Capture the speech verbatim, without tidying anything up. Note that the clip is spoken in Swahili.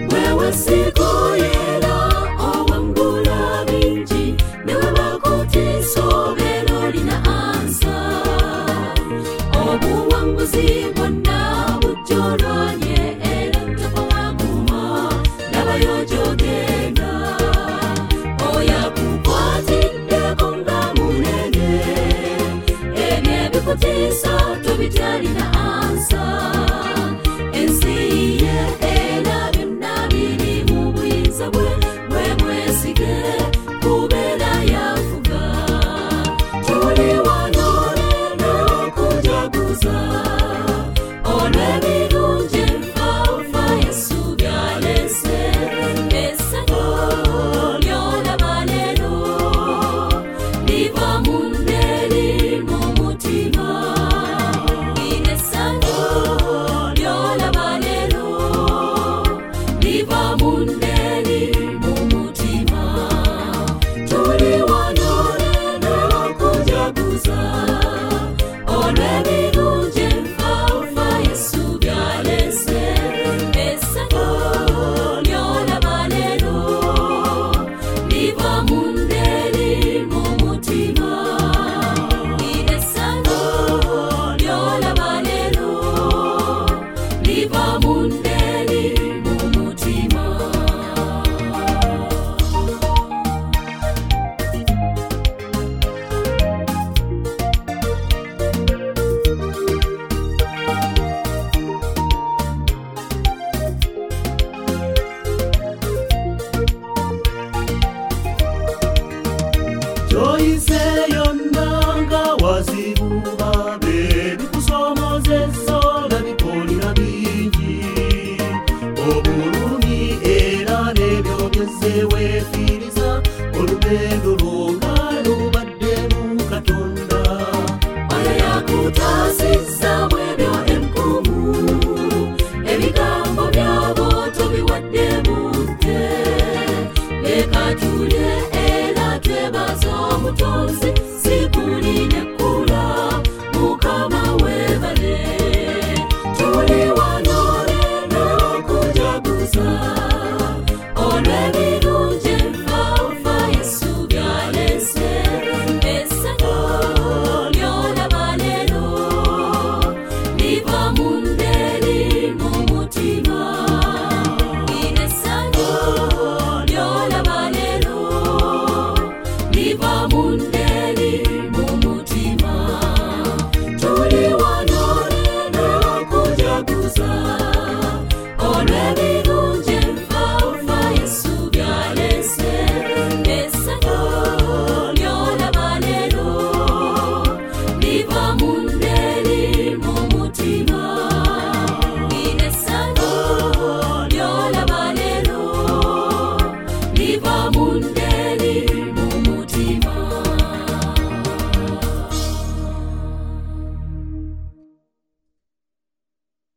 wewe sikoyera owangula bingi newe bakutisobero lina ansa obuwanguzi bwonna bujjolwanye era tokowaguma nabayojogenda oyakukwatiddeko nga munene ebyo ebikutiisa tobityalina ansa ensi ye era byonna biri mu buyinza bwe bwe mwesige kubeera yafuga tuli wano leero okujaguza olw'ebirungi enfaafa Yesu byalese essanyu ly'olaba leero liva munderi mu mutima essanyu ly'olaba leero liva munderi mu mutima tuli wano leero okujaguza olw'ebirungi enfaafa Yesu byalese essanyu ly'olaba leero liva munderi mu mutima essanyu ly'olaba leero liva munderi mu mutima. Joyise yonna nga wazibu babe bikusomozesa olabikolera bingi obulumi era n'ebyo byose weefiiriza olugendo lwo